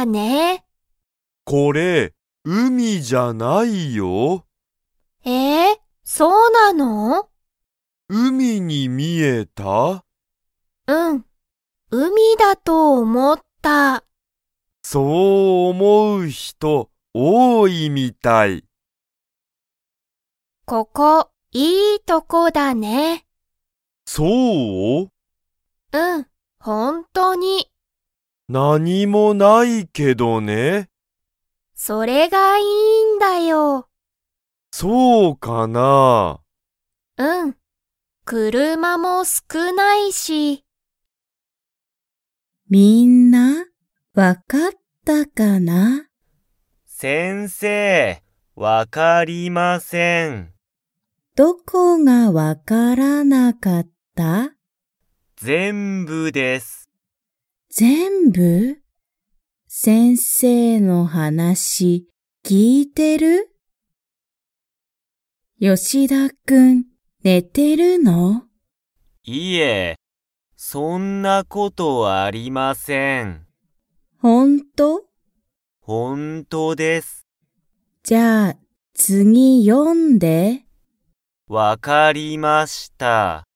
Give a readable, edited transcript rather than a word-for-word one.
だね。 これ、海じゃないよ。 そうなの？ 海に見えた？ うん、海だと思った。 そう思う人多いみたい。 ここ、いいとこだね。 そう？ うん、本当に。 何もないけどね。 それがいいんだよ。 そうかな。 うん、車も少ないし。 みんな、わかったかな？ 先生、わかりません。 どこがわからなかった？ 全部です。 全部？先生の話、聞いてる？吉田くん、寝てるの？ いえ、そんなことありません。 ほんと？ 本当です。 じゃあ、次読んで。 わかりました。